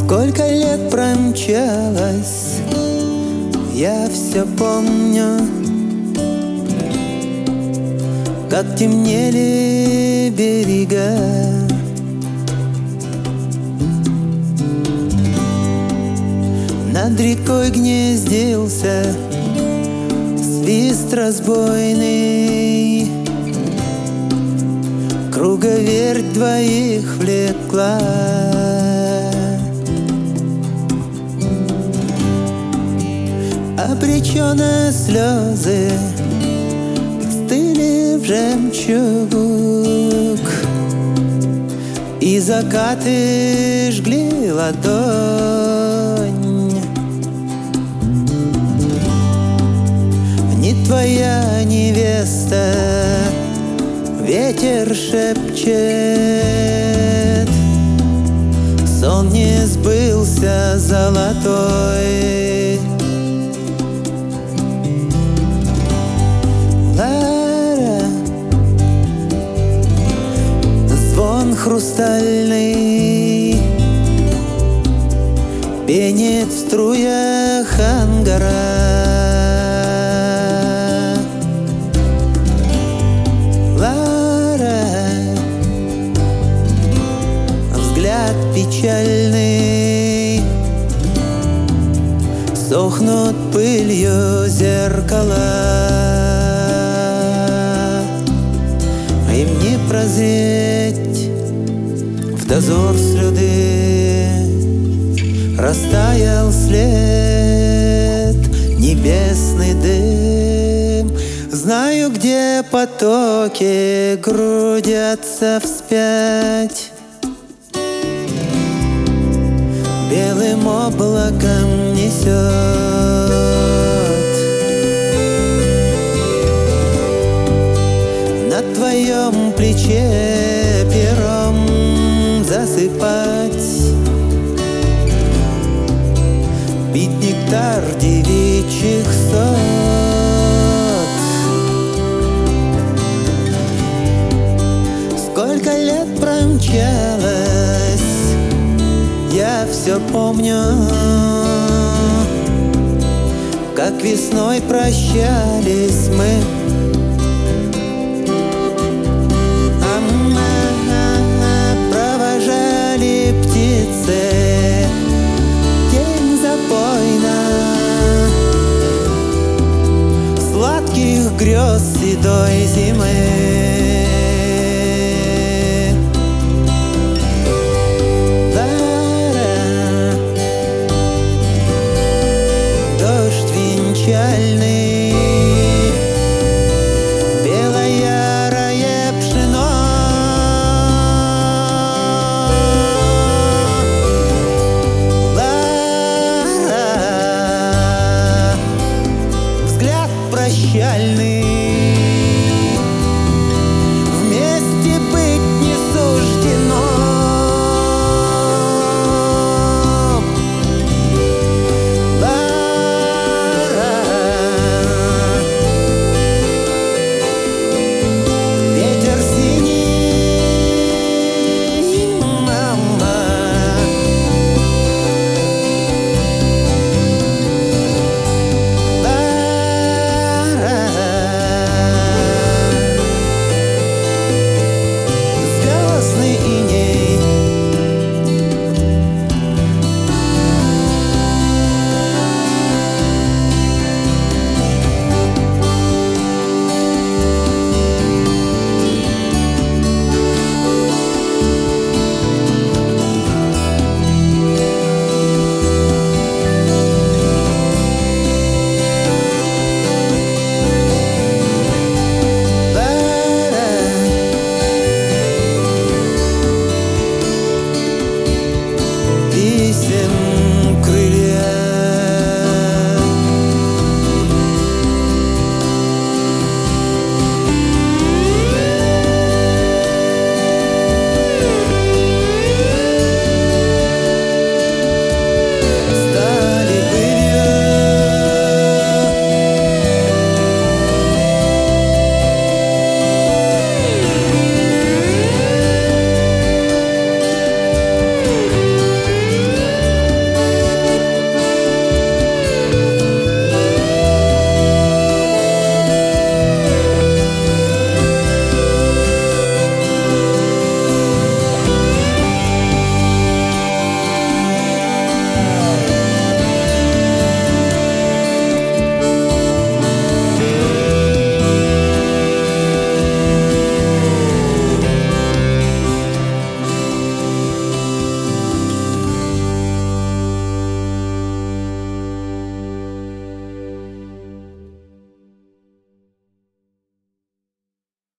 Сколько лет промчалось, я все помню, как темнели берега. Над рекой гнездился свист разбойный, круговерть двоих влекла. Обреченно слезы стыли в жемчуг, и закаты жгли ладонь. Не твоя невеста, ветер шепчет, сон не сбылся золотой. Звон хрустальный пенит в струях ангара. Лара, взгляд печальный, сохнут пылью зеркала. Им не прозреть в дозор слюды, растаял след, небесный дым. Знаю, где потоки грудятся вспять, белым облаком несет. На твоем плече пером засыпать, пить нектар девичьих сот. Сколько лет промчалось, я все помню, как весной прощались мы. Провожали птицы день запойно, сладких грез седой зимы.